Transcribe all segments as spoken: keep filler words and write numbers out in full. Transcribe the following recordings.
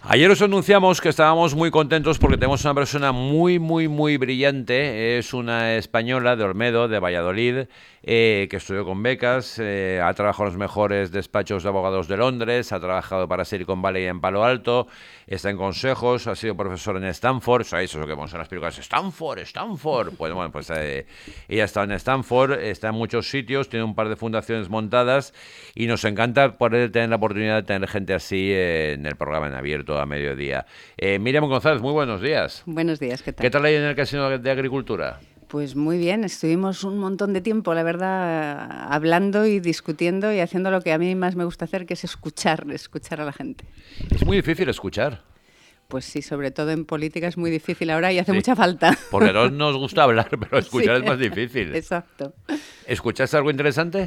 Ayer os anunciamos que estábamos muy contentos porque tenemos una persona muy, muy, muy brillante. Es una española de Olmedo, de Valladolid, eh, que estudió con becas, eh, ha trabajado en los mejores despachos de abogados de Londres, ha trabajado para Silicon Valley en Palo Alto, está en consejos, ha sido profesor en Stanford. ¿Sabéis eso que vemos en las películas? Stanford, Stanford. Pues bueno, pues eh, ella está en Stanford, está en muchos sitios, tiene un par de fundaciones montadas y nos encanta poder tener la oportunidad de tener gente así eh, en el programa en abierto a mediodía. Eh, Miriam González, muy buenos días. Buenos días, ¿qué tal? ¿Qué tal ahí en el Casino de Agricultura? Pues muy bien, estuvimos un montón de tiempo, la verdad, hablando y discutiendo y haciendo lo que a mí más me gusta hacer, que es escuchar, escuchar a la gente. Es muy difícil escuchar. Pues sí, sobre todo en política es muy difícil ahora y hace Sí, mucha falta. porque no nos gusta hablar, pero escuchar Sí, es más difícil. exacto. ¿Escuchaste algo interesante?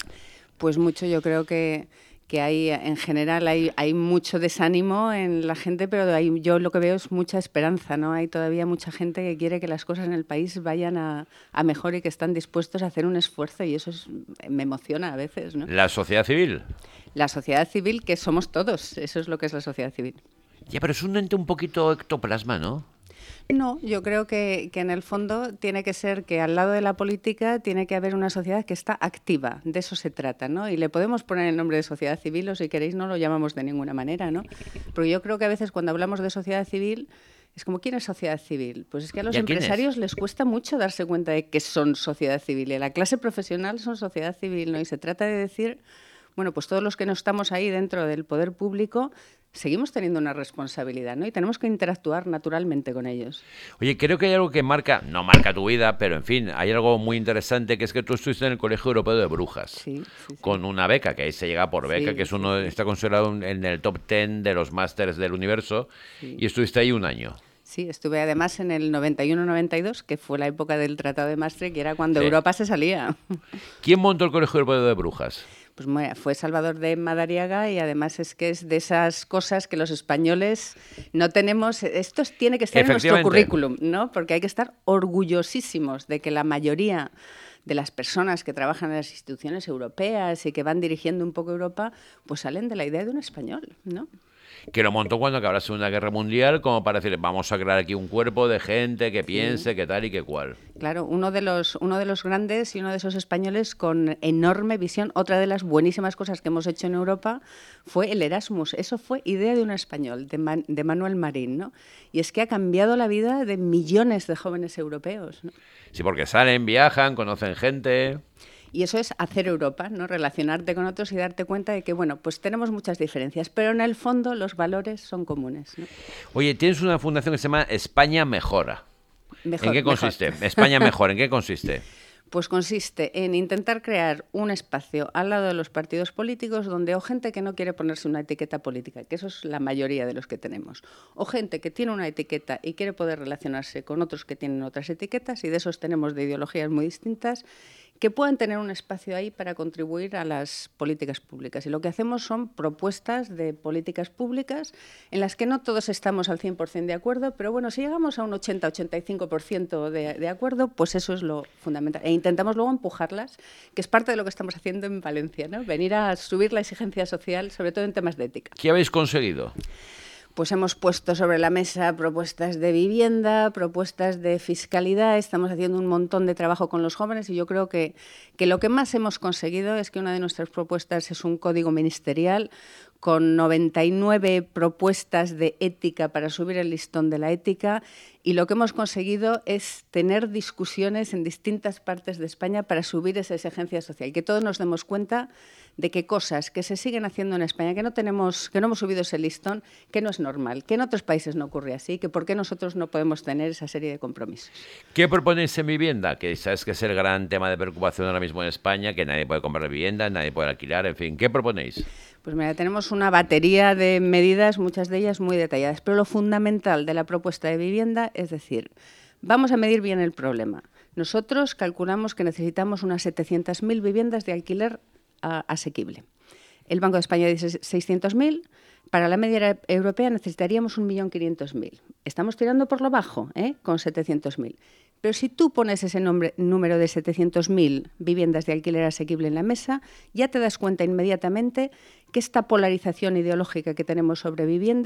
Pues mucho, yo creo que, que hay, en general, hay, hay mucho desánimo en la gente, pero hay, yo lo que veo es mucha esperanza, ¿no? Hay todavía mucha gente que quiere que las cosas en el país vayan a, a mejor y que están dispuestos a hacer un esfuerzo y eso es, me emociona a veces, ¿no? ¿La sociedad civil? La sociedad civil, que somos todos, eso es lo que es la sociedad civil. Ya, pero es un ente un poquito ectoplasma, ¿no? No, yo creo que, que en el fondo tiene que ser que al lado de la política tiene que haber una sociedad que está activa, de eso se trata, ¿no? Y le podemos poner el nombre de sociedad civil o si queréis no lo llamamos de ninguna manera, ¿no? Porque yo creo que a veces cuando hablamos de sociedad civil es como, ¿quién es sociedad civil? Pues es que a los empresarios les cuesta mucho darse cuenta de que son sociedad civil y a la clase profesional son sociedad civil, ¿no? Y se trata de decir, bueno, pues todos los que no estamos ahí dentro del poder público seguimos teniendo una responsabilidad, ¿no? Y tenemos que interactuar naturalmente con ellos. Oye, creo que hay algo que marca, no marca tu vida, pero en fin, hay algo muy interesante, que es que tú estuviste en el Colegio Europeo de Brujas, sí, sí, sí. con una beca, que ahí se llega por beca, Sí, que es uno, sí, sí. está considerado en el top ten de los másters del universo, Sí. y estuviste ahí un año. Sí, estuve además en el noventa y uno noventa y dos, que fue la época del Tratado de Maastricht, que era cuando Sí. Europa se salía. ¿Quién montó el Colegio Europeo de Brujas? Pues bueno, fue Salvador de Madariaga y además es que es de esas cosas que los españoles no tenemos. Esto es- tiene que estar en nuestro currículum, ¿no? Porque hay que estar orgullosísimos de que la mayoría de las personas que trabajan en las instituciones europeas y que van dirigiendo un poco Europa, pues salen de la idea de un español, ¿no? Que lo montó cuando acabó la Segunda Guerra Mundial, como para decir, vamos a crear aquí un cuerpo de gente que piense, que tal y que cual. Claro, uno de los uno de los grandes y uno de esos españoles con enorme visión. Otra de las buenísimas cosas que hemos hecho en Europa fue el Erasmus. Eso fue idea de un español, de, Man, de Manuel Marín, ¿no? Y es que ha cambiado la vida de millones de jóvenes europeos, ¿no? Sí, porque salen, viajan, conocen gente. Y eso es hacer Europa, ¿no? Relacionarte con otros y darte cuenta de que, bueno, pues tenemos muchas diferencias, pero en el fondo los valores son comunes, ¿no? Oye, tienes una fundación que se llama España Mejora. Mejor, ¿En qué mejor. consiste? España Mejor, ¿en qué consiste? Pues consiste en intentar crear un espacio al lado de los partidos políticos donde o gente que no quiere ponerse una etiqueta política, que eso es la mayoría de los que tenemos, o gente que tiene una etiqueta y quiere poder relacionarse con otros que tienen otras etiquetas, y de esos tenemos de ideologías muy distintas, que puedan tener un espacio ahí para contribuir a las políticas públicas. Y lo que hacemos son propuestas de políticas públicas en las que no todos estamos al cien por ciento de acuerdo, pero bueno, si llegamos a un ochenta a ochenta y cinco por ciento de, de acuerdo, pues eso es lo fundamental. E intentamos luego empujarlas, que es parte de lo que estamos haciendo en Valencia, ¿no? Venir a subir la exigencia social, sobre todo en temas de ética. ¿Qué habéis conseguido? Pues hemos puesto sobre la mesa propuestas de vivienda, propuestas de fiscalidad, estamos haciendo un montón de trabajo con los jóvenes y yo creo que, que lo que más hemos conseguido es que una de nuestras propuestas es un código ministerial con noventa y nueve propuestas de ética para subir el listón de la ética, y lo que hemos conseguido es tener discusiones en distintas partes de España para subir esa exigencia social, que todos nos demos cuenta de que cosas que se siguen haciendo en España, que no tenemos, que no hemos subido ese listón, que no es normal, que en otros países no ocurre así, que por qué nosotros no podemos tener esa serie de compromisos. ¿Qué proponéis en vivienda? Que sabes que es el gran tema de preocupación ahora mismo en España, que nadie puede comprar vivienda, nadie puede alquilar, en fin. ¿Qué proponéis? Pues mira, tenemos una batería de medidas, muchas de ellas muy detalladas, pero lo fundamental de la propuesta de vivienda es decir, vamos a medir bien el problema. Nosotros calculamos que necesitamos unas setecientas mil viviendas de alquiler a, asequible. El Banco de España dice seiscientas mil. Para la media europea necesitaríamos un millón quinientos mil. Estamos tirando por lo bajo, ¿eh? Con setecientos mil. Pero si tú pones ese nombre, número de setecientas mil viviendas de alquiler asequible en la mesa, ya te das cuenta inmediatamente que esta polarización ideológica que tenemos sobre vivienda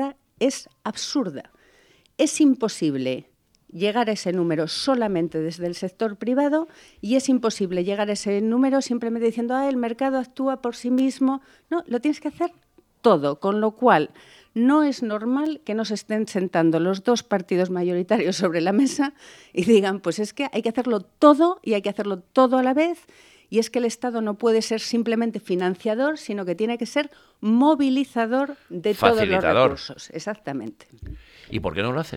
es absurda. Es imposible llegar a ese número solamente desde el sector privado y es imposible llegar a ese número simplemente diciendo, ah, el mercado actúa por sí mismo. No, lo tienes que hacer todo, con lo cual no es normal que nos estén sentando los dos partidos mayoritarios sobre la mesa y digan, pues es que hay que hacerlo todo y hay que hacerlo todo a la vez y es que el Estado no puede ser simplemente financiador, sino que tiene que ser movilizador de todos los recursos. Exactamente. ¿Y por qué no lo hacen?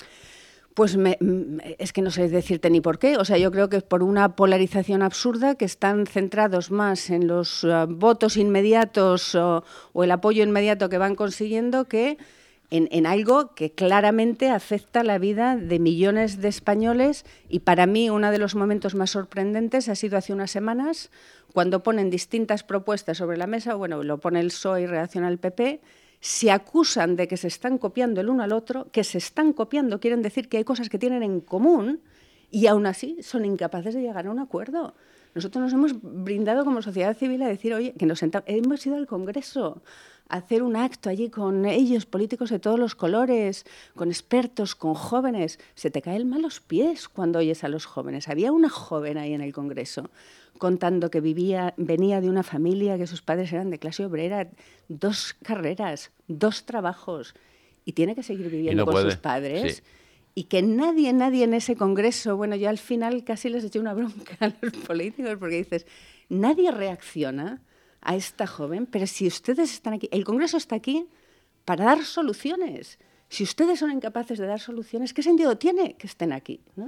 Pues me, es que no sé decirte ni por qué. O sea, yo creo que es por una polarización absurda, que están centrados más en los uh, votos inmediatos o, o el apoyo inmediato que van consiguiendo que en, en algo que claramente afecta la vida de millones de españoles. Y para mí uno de los momentos más sorprendentes ha sido hace unas semanas, cuando ponen distintas propuestas sobre la mesa. Bueno, lo pone el P S O E y reacciona el P P. Se acusan de que se están copiando el uno al otro, que se están copiando, quieren decir que hay cosas que tienen en común y aún así son incapaces de llegar a un acuerdo. Nosotros nos hemos brindado como sociedad civil a decir, oye, que nos sentamos, hemos ido al Congreso a hacer un acto allí con ellos, políticos de todos los colores, con expertos, con jóvenes. Se te cae el mal a los pies cuando oyes a los jóvenes. Había una joven ahí en el Congreso contando que vivía, venía de una familia, que sus padres eran de clase obrera, dos carreras, dos trabajos, y tiene que seguir viviendo no con puede. sus padres. Sí. Y que nadie, nadie en ese congreso, bueno, yo al final casi les eché una bronca a los políticos, porque dices, nadie reacciona a esta joven, pero si ustedes están aquí, el Congreso está aquí para dar soluciones. Si ustedes son incapaces de dar soluciones, ¿qué sentido tiene que estén aquí, ¿no?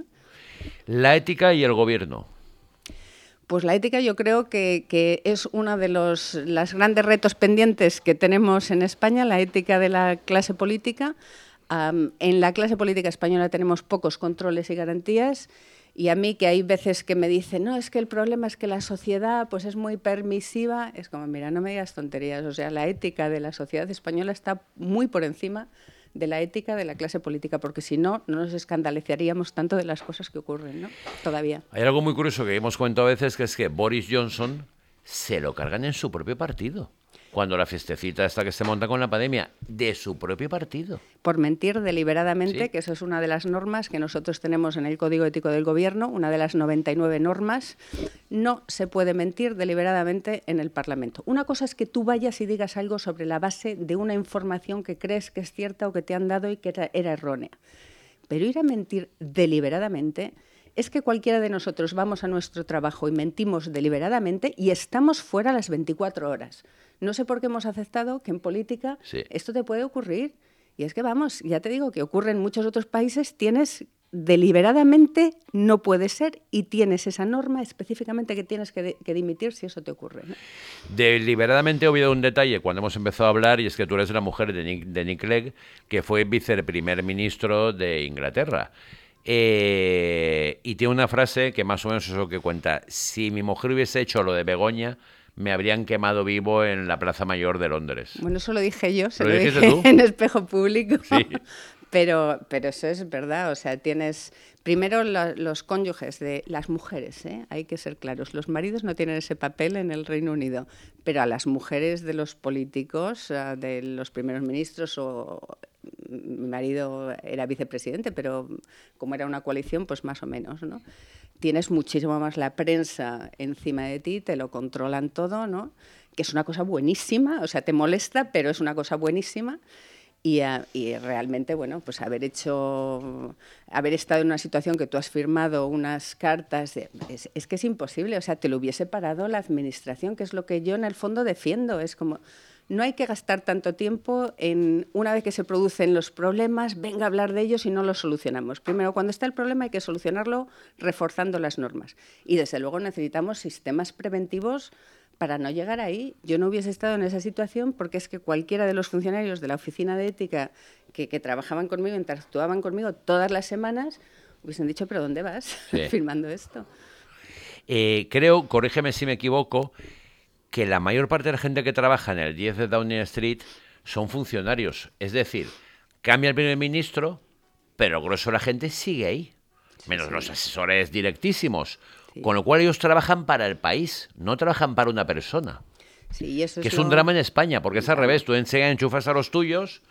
La ética y el gobierno. Pues la ética yo creo que, que es uno de los las grandes retos pendientes que tenemos en España, la ética de la clase política. Um, en la clase política española tenemos pocos controles y garantías, y a mí que hay veces que me dicen, no, es que el problema es que la sociedad pues es muy permisiva, es como, mira, no me digas tonterías, o sea, la ética de la sociedad española está muy por encima de la ética de la clase política, porque si no, no nos escandalizaríamos tanto de las cosas que ocurren, ¿no? Todavía. Hay algo muy curioso que hemos comentado a veces, que es que Boris Johnson se lo cargan en su propio partido. Cuando la fiestecita esta que se monta con la pandemia, de su propio partido. Por mentir deliberadamente, sí. Que eso es una de las normas que nosotros tenemos en el Código Ético del Gobierno, una de las noventa y nueve normas. No se puede mentir deliberadamente en el Parlamento. Una cosa es que tú vayas y digas algo sobre la base de una información que crees que es cierta o que te han dado y que era, era errónea. Pero ir a mentir deliberadamente es que cualquiera de nosotros vamos a nuestro trabajo y mentimos deliberadamente y estamos fuera las veinticuatro horas. No sé por qué hemos aceptado que en política sí. Esto te puede ocurrir. Y es que, vamos, ya te digo que ocurre en muchos otros países, tienes deliberadamente, no puede ser, y tienes esa norma específicamente que tienes que, de, que dimitir si eso te ocurre, ¿no? Deliberadamente he olvidado un detalle cuando hemos empezado a hablar, y es que tú eres la mujer de Nick, de Nick Clegg, que fue viceprimer ministro de Inglaterra. Eh, y tiene una frase que más o menos es lo que cuenta: si mi mujer hubiese hecho lo de Begoña, me habrían quemado vivo en la Plaza Mayor de Londres. Bueno, eso lo dije yo, se lo, ¿Lo dije tú? En Espejo Público. Sí. Pero, pero eso es verdad, o sea, tienes primero la, los cónyuges de las mujeres, ¿eh? Hay que ser claros, los maridos no tienen ese papel en el Reino Unido, pero a las mujeres de los políticos, de los primeros ministros, o mi marido era vicepresidente, pero como era una coalición, pues más o menos, ¿no? Tienes muchísimo más la prensa encima de ti, te lo controlan todo, ¿no? Que es una cosa buenísima, o sea, te molesta, pero es una cosa buenísima. Y, uh, y realmente, bueno, pues haber hecho, haber estado en una situación que tú has firmado unas cartas, de, es, es que es imposible, o sea, te lo hubiese parado la administración, que es lo que yo en el fondo defiendo. Es como, no hay que gastar tanto tiempo en, una vez que se producen los problemas, venga a hablar de ellos y no los solucionamos. Primero, cuando está el problema hay que solucionarlo reforzando las normas. Y desde luego necesitamos sistemas preventivos para no llegar ahí. Yo no hubiese estado en esa situación porque es que cualquiera de los funcionarios de la oficina de ética que, que trabajaban conmigo, interactuaban conmigo todas las semanas, hubiesen dicho, ¿pero dónde vas? Sí. Firmando esto. Eh, creo, corrígeme si me equivoco, que la mayor parte de la gente que trabaja en el diez de Downing Street son funcionarios. Es decir, cambia el primer ministro, pero el grueso de la gente sigue ahí. Menos sí, sí. Los asesores directísimos. Sí. Con lo cual ellos trabajan para el país, no trabajan para una persona. Sí, y eso que es, es un lo... drama en España, porque es al revés. Tú enseguida enchufas a los tuyos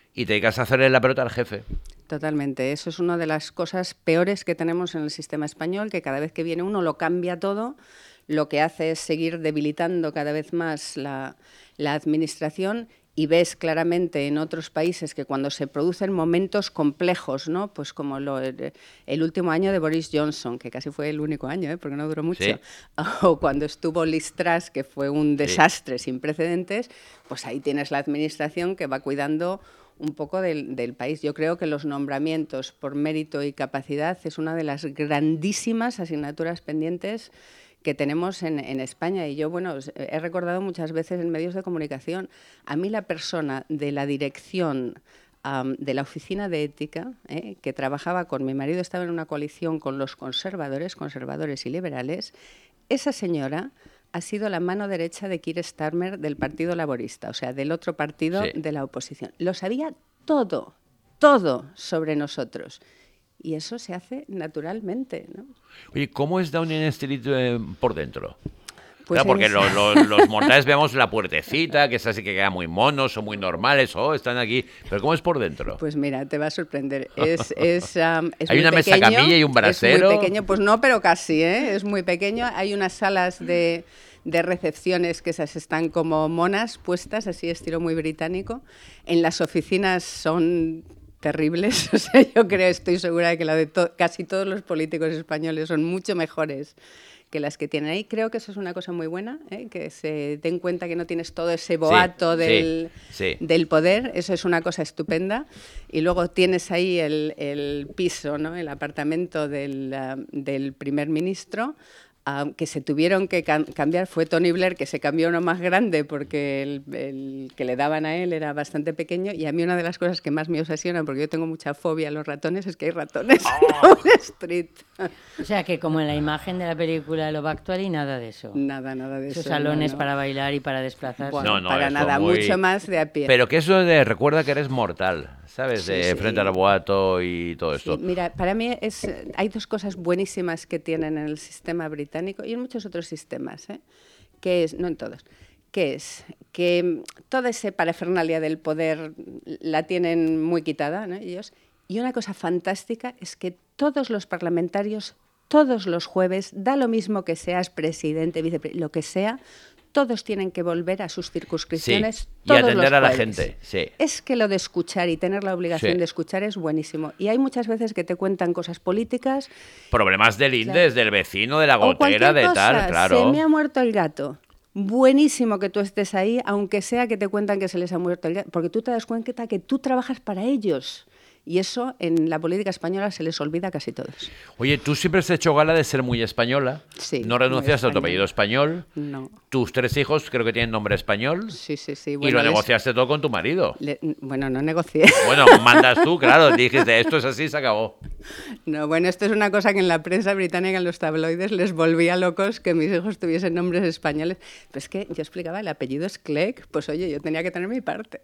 y te dedicas a hacerle la pelota al jefe. Totalmente. Eso es una de las cosas peores que tenemos en el sistema español, que cada vez que viene uno lo cambia todo, lo que hace es seguir debilitando cada vez más la, la administración. Y ves claramente en otros países que cuando se producen momentos complejos, ¿no? Pues como lo, el, el último año de Boris Johnson, que casi fue el único año, ¿eh? Porque no duró mucho, sí. O cuando estuvo Liz Truss, que fue un desastre sí. sin precedentes, pues ahí tienes la administración que va cuidando un poco del, del país. Yo creo que los nombramientos por mérito y capacidad es una de las grandísimas asignaturas pendientes que tenemos en, en España. Y yo, bueno, he recordado muchas veces en medios de comunicación, a mí la persona de la dirección um, de la oficina de ética, eh, que trabajaba con mi marido, estaba en una coalición con los conservadores, conservadores y liberales, esa señora ha sido la mano derecha de Keir Starmer del Partido Laborista, o sea, del otro partido sí. de la oposición. Lo sabía todo, todo sobre nosotros. Y eso se hace naturalmente, ¿no? Oye, ¿cómo es Downing Street eh, por dentro? Pues claro, porque es... los, los, los mortales vemos la puertecita, que es así que queda muy monos, son muy normales, oh, están aquí. Pero ¿cómo es por dentro? Pues mira, te va a sorprender. Es, es, um, es ¿Hay muy una pequeño, mesa camilla y un brasero? Es muy pequeño, pues no, pero casi, ¿eh? Es muy pequeño. Hay unas salas de... de recepciones que esas están como monas puestas, así estilo muy británico. En las oficinas son terribles, o sea, yo creo, estoy segura de que la de to- casi todos los políticos españoles son mucho mejores que las que tienen ahí. Creo que eso es una cosa muy buena, ¿eh? Que se den cuenta que no tienes todo ese boato sí, del, sí, sí. del poder, eso es una cosa estupenda. Y luego tienes ahí el, el piso, ¿no? El apartamento del, uh, del primer ministro, Uh, que se tuvieron que cam- cambiar, fue Tony Blair, que se cambió uno más grande porque el, el que le daban a él era bastante pequeño, y a mí una de las cosas que más me obsesionan, porque yo tengo mucha fobia a los ratones, es que hay ratones oh. en Downing Street. O sea, que como en la imagen de la película Love Actually, nada de eso. Nada, nada de Esos eso. salones no, no. para bailar y para desplazarse. Bueno, no, no, para nada, muy... mucho más de a pie. Pero que eso de recuerda que eres mortal, ¿sabes? Sí, de sí. frente al boato y todo esto. Sí, mira, para mí es, hay dos cosas buenísimas que tienen en el sistema británico y en muchos otros sistemas, ¿eh? Que es, no en todos, que es que toda esa parafernalia del poder la tienen muy quitada, ¿no? Ellos. Y una cosa fantástica es que todos los parlamentarios, todos los jueves, da lo mismo que seas presidente, vicepresidente, lo que sea, todos tienen que volver a sus circunscripciones. Sí, todos y atender los a la jueves. gente. Sí. Es que lo de escuchar y tener la obligación Sí. de escuchar es buenísimo. Y hay muchas veces que te cuentan cosas políticas. Problemas del Indes, Claro. del vecino, de la O gotera, cualquier de cosa. tal, claro. Se me ha muerto el gato. Buenísimo que tú estés ahí, aunque sea que te cuentan que se les ha muerto el gato, porque tú te das cuenta que tú trabajas para ellos. Y eso en la política española se les olvida a casi todos. Oye, tú siempre has hecho gala de ser muy española. Sí, no renunciaste a tu muy apellido español. No. Tus tres hijos creo que tienen nombre español. Sí, sí, sí. y Bueno, lo les- negociaste todo con tu marido. le- bueno, no negocié. Bueno, mandas tú, claro. Dijiste, esto es así, se acabó. No, bueno, esto es una cosa que en la prensa británica, en los tabloides, les volvía locos que mis hijos tuviesen nombres españoles. Pero es que yo explicaba, el apellido es Clegg, pues oye, yo tenía que tener mi parte.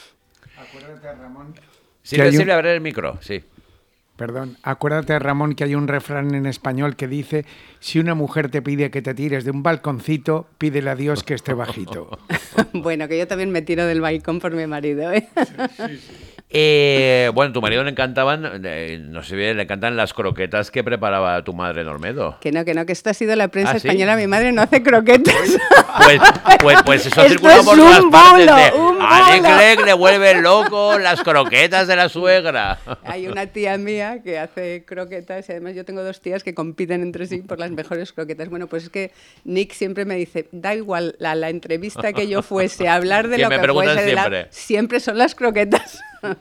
Acuérdate, Ramón. Sirve, hay un- sirve a ver el micro, sí. Perdón, acuérdate, Ramón, que hay un refrán en español que dice: si una mujer te pide que te tires de un balconcito, pídele a Dios que esté bajito. Bueno, que yo también me tiro del balcón por mi marido, ¿eh? Eh, bueno, tu marido le encantaban, eh, no sé bien, le encantan las croquetas que preparaba tu madre en Olmedo. Que no, que no, que esto ha sido la prensa ¿Ah, sí? española. Mi madre no hace croquetas. Pues, pues, pues eso Esto circula es por un todas partes. bolo, de, un a Nick bolo". Clegg le vuelven loco las croquetas de la suegra. Hay una tía mía que hace croquetas y además yo tengo dos tías que compiten entre sí por las mejores croquetas. Bueno, pues es que Nick siempre me dice, da igual la, la entrevista que yo fuese a hablar de Que lo me que preguntan fuese, de la- siempre. siempre son las croquetas.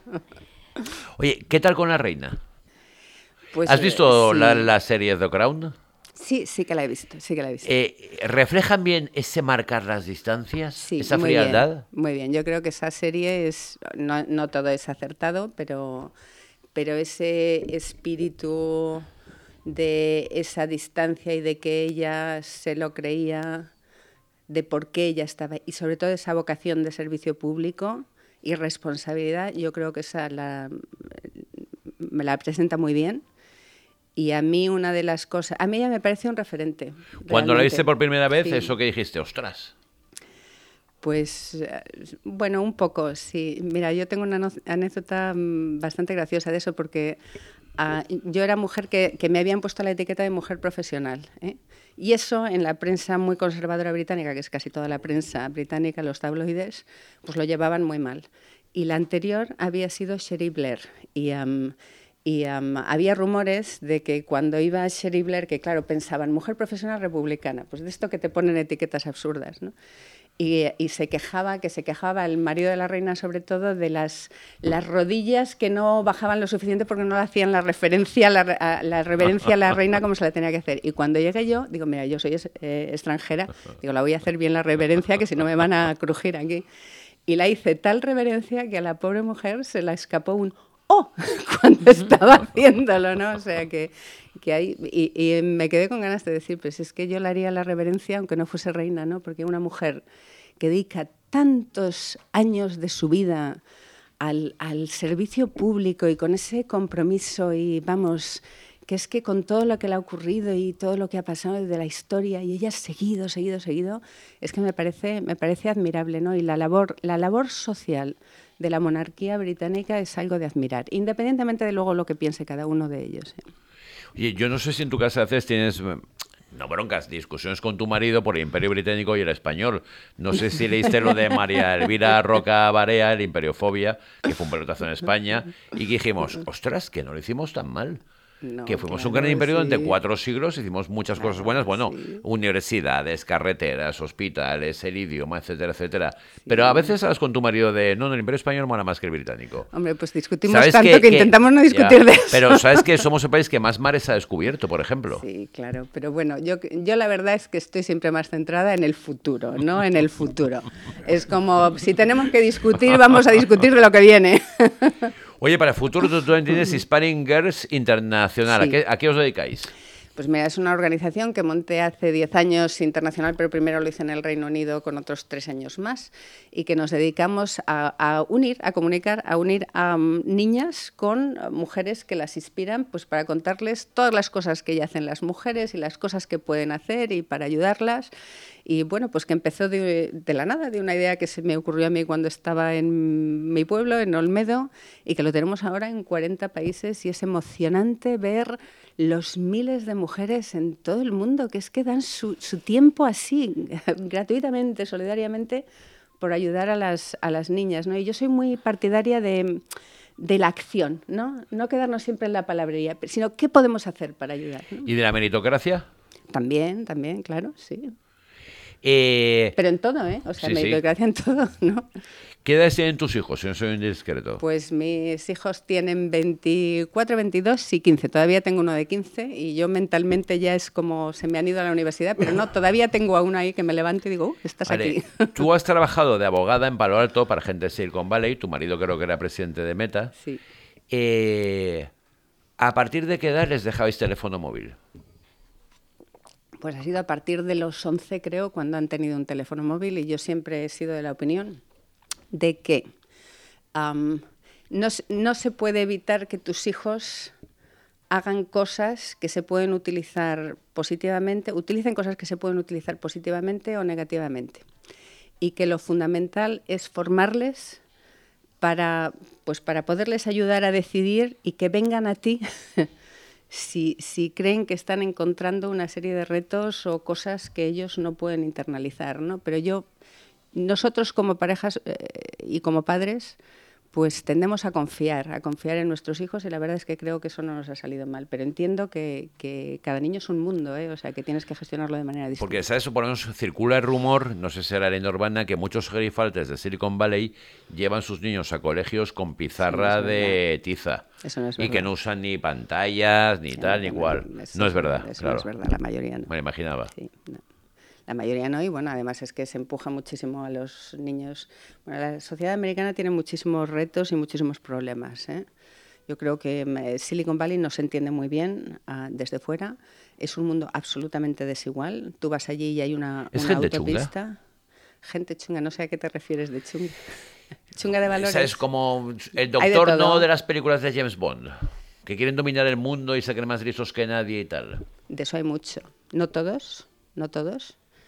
Oye, ¿qué tal con la reina? Pues, ¿Has eh, visto sí. la, la serie The Crown? Sí, sí que la he visto, sí que la he visto. Eh, ¿Reflejan bien ese marcar las distancias? Sí, ¿Esa muy frialdad? bien, muy bien, yo creo que esa serie es, no, no todo es acertado, pero, pero ese espíritu de esa distancia y de que ella se lo creía, de por qué ella estaba, y sobre todo esa vocación de servicio público y responsabilidad, yo creo que esa la, me la presenta muy bien. Y a mí una de las cosas, a mí ella me parece un referente. Cuando la realmente. viste por primera vez, Sí. eso que dijiste, ostras. Pues, bueno, un poco, sí. Mira, yo tengo una anécdota bastante graciosa de eso porque uh, yo era mujer que, que me habían puesto la etiqueta de mujer profesional, ¿eh? Y eso en la prensa muy conservadora británica, que es casi toda la prensa británica, los tabloides, pues lo llevaban muy mal. Y la anterior había sido Cherie Blair. Y... Um, Y um, había rumores de que cuando iba Cherie Blair, que claro, pensaban, mujer profesional republicana, pues de esto que te ponen etiquetas absurdas, ¿no? Y, y se quejaba, que se quejaba el marido de la reina sobre todo de las, las rodillas que no bajaban lo suficiente porque no le hacían la referencia, la, a, la reverencia a la reina como se la tenía que hacer. Y cuando llegué yo, digo, mira, yo soy eh, extranjera, digo, la voy a hacer bien la reverencia, que si no me van a crujir aquí. Y la hice tal reverencia que a la pobre mujer se la escapó un ¡oh! Cuando estaba haciéndolo, ¿no? O sea, que, que hay... Y, y me quedé con ganas de decir, pues es que yo le haría la reverencia aunque no fuese reina, ¿no? Porque una mujer que dedica tantos años de su vida al, al servicio público y con ese compromiso y, vamos, que es que con todo lo que le ha ocurrido y todo lo que ha pasado de la historia y ella ha seguido, seguido, seguido, es que me parece, me parece admirable, ¿no? Y la labor, la labor social de la monarquía británica es algo de admirar, independientemente de luego lo que piense cada uno de ellos. ¿eh? Oye, yo no sé si en tu casa a veces tienes, no broncas, discusiones con tu marido por el Imperio Británico y el español. No sé si leíste lo de María Elvira Roca Barea, el Imperiofobia, que fue un pelotazo en España, y que dijimos, ostras, que no lo hicimos tan mal. No, que fuimos claro, un gran imperio sí. durante cuatro siglos, hicimos muchas claro, cosas buenas, bueno, sí. universidades, carreteras, hospitales, el idioma, etcétera, etcétera. Sí. Pero a veces hablas con tu marido de, no, no, el imperio español mola más que el británico. Hombre, pues discutimos tanto que, que, que intentamos no discutir ya, de eso. Pero sabes que somos el país que más mares ha descubierto, por ejemplo. Sí, claro, pero bueno, yo, yo la verdad es que estoy siempre más centrada en el futuro, ¿no? En el futuro. Es como, si tenemos que discutir, vamos a discutir de lo que viene. Oye, para el futuro tú, tú entiendes Hispanic Girls Internacional. Sí. ¿A, qué, ¿A qué os dedicáis? Pues mira, es una organización que monté hace diez años internacional, pero primero lo hice en el Reino Unido con otros tres años más, y que nos dedicamos a, a unir, a comunicar, a unir a um, niñas con mujeres que las inspiran, pues para contarles todas las cosas que ya hacen las mujeres y las cosas que pueden hacer y para ayudarlas. Y bueno, pues que empezó de, de la nada, de una idea que se me ocurrió a mí cuando estaba en mi pueblo, en Olmedo, y que lo tenemos ahora en cuarenta países, y es emocionante ver los miles de mujeres en todo el mundo que es que dan su, su tiempo así, gratuitamente, solidariamente, por ayudar a las, a las niñas, ¿no? Y yo soy muy partidaria de, de la acción, ¿no? No quedarnos siempre en la palabrería, sino qué podemos hacer para ayudar, ¿no? ¿Y de la meritocracia? También, también, claro, sí. Eh, Pero en todo, ¿eh? O sea, sí, meritocracia sí. en todo, ¿no? ¿Qué edad tienen tus hijos, si no soy indiscreto? Pues mis hijos tienen veinticuatro, veintidós y quince. Todavía tengo uno de quince y yo mentalmente ya es como se me han ido a la universidad, pero no, todavía tengo a uno ahí que me levanto y digo, uh, estás vale. aquí. Tú has trabajado de abogada en Palo Alto para gente de Silicon Valley, tu marido creo que era presidente de Meta. Sí. Eh, ¿A partir de qué edad les dejabais teléfono móvil? Pues ha sido a partir de los once, creo, cuando han tenido un teléfono móvil, y yo siempre he sido de la opinión de que um, no, no se puede evitar que tus hijos hagan cosas que se pueden utilizar positivamente, utilicen cosas que se pueden utilizar positivamente o negativamente, y que lo fundamental es formarles para, pues para poderles ayudar a decidir y que vengan a ti Si, si creen que están encontrando una serie de retos o cosas que ellos no pueden internalizar, ¿no? Pero yo, nosotros como parejas eh, y como padres, pues tendemos a confiar, a confiar en nuestros hijos, y la verdad es que creo que eso no nos ha salido mal. Pero entiendo que, que cada niño es un mundo, ¿eh? O sea, que tienes que gestionarlo de manera distinta. Porque, ¿sabes? Por lo menos circula el rumor, no sé si era leyenda urbana, que muchos gerifaltes de Silicon Valley llevan sus niños a colegios con pizarra no de tiza. Eso no es verdad. Y que no usan ni pantallas, ni sí, tal, ni cual. No, no es verdad, eso claro. No es verdad, la mayoría no. Me lo imaginaba. Sí, no. La mayoría no, y bueno, además es que se empuja muchísimo a los niños. Bueno, la sociedad americana tiene muchísimos retos y muchísimos problemas, ¿eh? Yo creo que eh, Silicon Valley no se entiende muy bien uh, desde fuera. Es un mundo absolutamente desigual. Tú vas allí y hay una, ¿Es una gente autopista. Chunga? Gente chunga, no sé a qué te refieres de chunga. Chunga de valores. O sea, es como el doctor de no de las películas de James Bond, que quieren dominar el mundo y se creen más listos que nadie y tal. De eso hay mucho. No todos, no todos.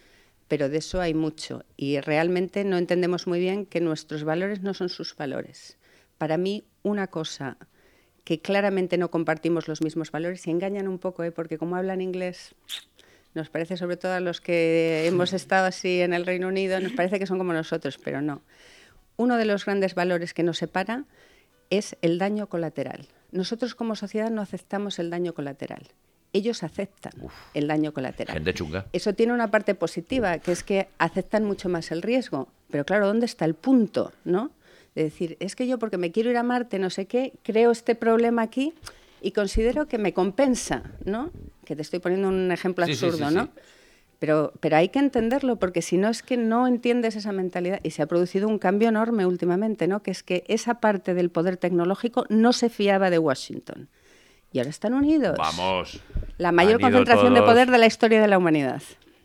pero de eso hay mucho. Y realmente no entendemos muy bien que nuestros valores no son sus valores. Para mí, una cosa que claramente no compartimos los mismos valores, y engañan un poco, ¿eh? Porque como hablan inglés, nos parece, sobre todo a los que hemos estado así en el Reino Unido, nos parece que son como nosotros, pero no. Uno de los grandes valores que nos separa es el daño colateral. Nosotros como sociedad no aceptamos el daño colateral. Ellos aceptan Uf, el daño colateral. Gente chunga. Eso tiene una parte positiva, que es que aceptan mucho más el riesgo. Pero claro, ¿dónde está el punto, no? De decir, es que yo porque me quiero ir a Marte, no sé qué, creo este problema aquí y considero que me compensa, ¿no? Que te estoy poniendo un ejemplo sí, absurdo, sí, sí, ¿no? Sí. Pero, pero hay que entenderlo, porque si no es que no entiendes esa mentalidad. Y se ha producido un cambio enorme últimamente, ¿no? Que es que esa parte del poder tecnológico no se fiaba de Washington. Y ahora están unidos. Vamos. La mayor concentración todos... de poder de la historia de la humanidad.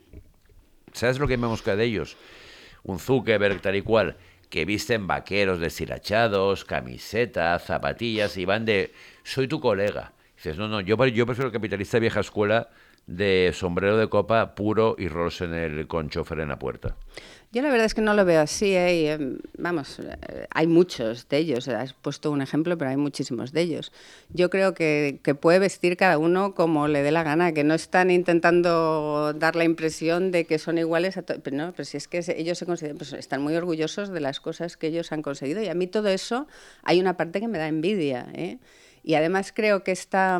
¿Sabes lo que me mosca de ellos? Un Zuckerberg tal y cual, que visten vaqueros deshilachados, camisetas, zapatillas y van de, soy tu colega. Dices, no, no, yo, yo prefiero el capitalista vieja escuela de sombrero de copa puro y Rolls en el, con chofer en la puerta. Yo la verdad es que no lo veo así, ¿eh? Y, eh, vamos, eh, hay muchos de ellos, has puesto un ejemplo, pero hay muchísimos de ellos. Yo creo que, que puede vestir cada uno como le dé la gana, que no están intentando dar la impresión de que son iguales a todos, pero no, pero si es que ellos se consideran, pues están muy orgullosos de las cosas que ellos han conseguido, y a mí todo eso, hay una parte que me da envidia, ¿eh? Y además creo que esta,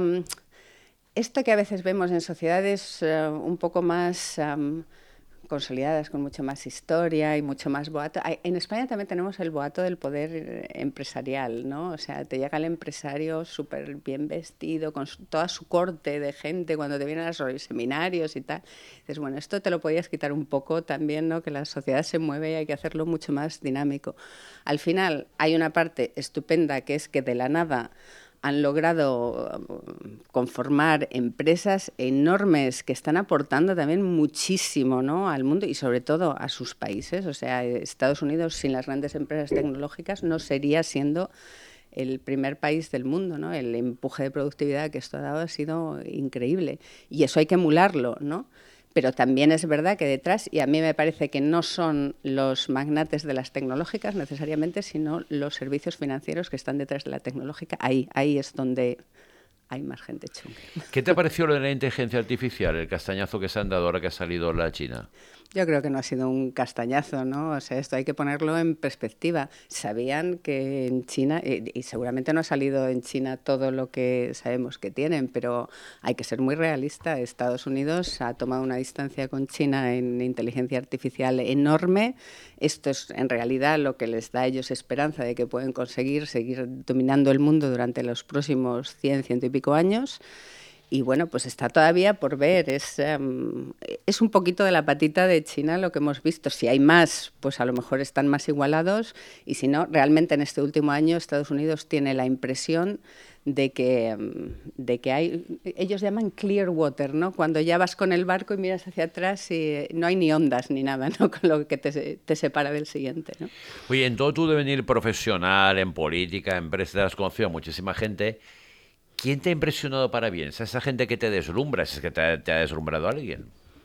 esto que a veces vemos en sociedades uh, un poco más... Um, consolidadas, con mucho más historia y mucho más boato. En España también tenemos el boato del poder empresarial, ¿no? O sea, te llega el empresario súper bien vestido, con su, toda su corte de gente, cuando te vienen a los seminarios y tal. Dices, bueno, esto te lo podías quitar un poco también, ¿no? Que la sociedad se mueve y hay que hacerlo mucho más dinámico. Al final, hay una parte estupenda, que es que de la nada han logrado conformar empresas enormes que están aportando también muchísimo, ¿no? Al mundo y sobre todo a sus países. O sea, Estados Unidos sin las grandes empresas tecnológicas no sería siendo el primer país del mundo, ¿no? El empuje de productividad que esto ha dado ha sido increíble y eso hay que emularlo, ¿no? Pero también es verdad que detrás, y a mí me parece que no son los magnates de las tecnológicas necesariamente, sino los servicios financieros que están detrás de la tecnológica, ahí, ahí es donde hay más gente chunga. ¿Qué te pareció lo de la inteligencia artificial, el castañazo que se han dado ahora que ha salido la China? Yo creo que no ha sido un castañazo, ¿no? O sea, esto hay que ponerlo en perspectiva. Sabían que en China, y, y seguramente no ha salido en China todo lo que sabemos que tienen, pero hay que ser muy realista. Estados Unidos ha tomado una distancia con China en inteligencia artificial enorme. Esto es en realidad lo que les da a ellos esperanza de que pueden conseguir seguir dominando el mundo durante los próximos cien, ciento y pico años. Y bueno, pues está todavía por ver, es, um, es un poquito de la patita de China lo que hemos visto. Si hay más, pues a lo mejor están más igualados y si no, realmente en este último año Estados Unidos tiene la impresión de que, de que hay, ellos llaman clear water, ¿no? Cuando ya vas con el barco y miras hacia atrás y no hay ni ondas ni nada, ¿no? Con lo que te, te separa del siguiente, ¿no? Oye, en todo tu devenir profesional, en política, en empresas, has conocido a muchísima gente. ¿Quién te ha impresionado para bien? ¿Es esa gente que te deslumbra? ¿Es que te ha, te ha deslumbrado alguien?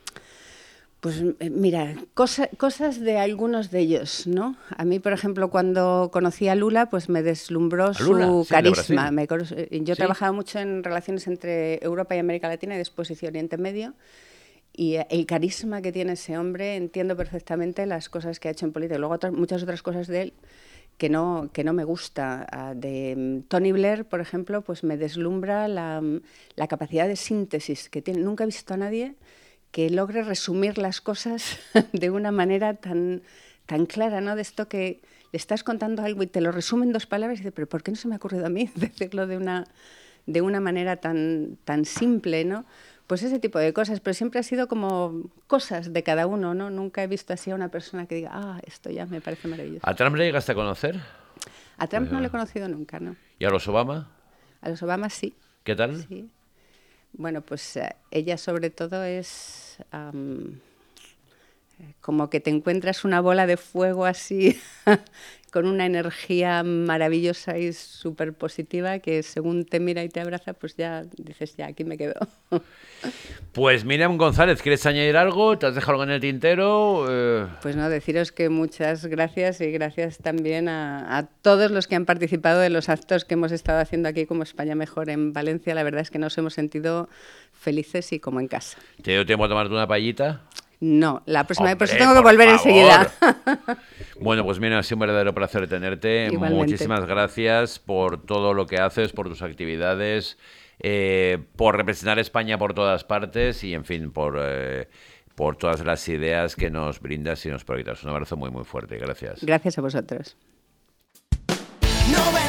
Pues mira, cosa, cosas de algunos de ellos, ¿no? A mí, por ejemplo, cuando conocí a Lula, pues me deslumbró su sí, carisma. Me, yo ¿Sí? trabajaba mucho en relaciones entre Europa y América Latina y después hice Oriente Medio. Y el carisma que tiene ese hombre, entiendo perfectamente las cosas que ha hecho en política. Luego otras, muchas otras cosas de él que no, que no me gusta. De Tony Blair, por ejemplo, pues me deslumbra la, la capacidad de síntesis que tiene. Nunca he visto a nadie que logre resumir las cosas de una manera tan, tan clara, ¿no? De esto que le estás contando algo y te lo resume en dos palabras y dices, pero ¿por qué no se me ha ocurrido a mí decirlo de una, de una manera tan, tan simple, ¿no? Pues ese tipo de cosas, pero siempre ha sido como cosas de cada uno, ¿no? Nunca he visto así a una persona que diga, ah, esto ya me parece maravilloso. ¿A Trump le llegaste a conocer? A Trump pues, no le he conocido nunca, ¿no? ¿Y a los Obama? A los Obama sí. ¿Qué tal? Sí. Bueno, pues uh, ella sobre todo es um, como que te encuentras una bola de fuego así con una energía maravillosa y súper positiva que según te mira y te abraza, pues ya dices, ya, aquí me quedo. Pues Míriam González, ¿quieres añadir algo? ¿Te has dejado algo en el tintero? Eh... Pues no, deciros que muchas gracias y gracias también a, a todos los que han participado en los actos que hemos estado haciendo aquí como España Mejor en Valencia. La verdad es que nos hemos sentido felices y como en casa. ¿Te dio tiempo a tomarte una paellita? No, la próxima vez, por eso Hombre, tengo que por volver favor. enseguida. Bueno, pues mira, ha sido un verdadero placer tenerte. Igualmente. Muchísimas gracias por todo lo que haces, por tus actividades, eh, por representar a España por todas partes y, en fin, por, eh, por todas las ideas que nos brindas y nos proyectas. Un abrazo muy, muy fuerte. Gracias. Gracias a vosotros. No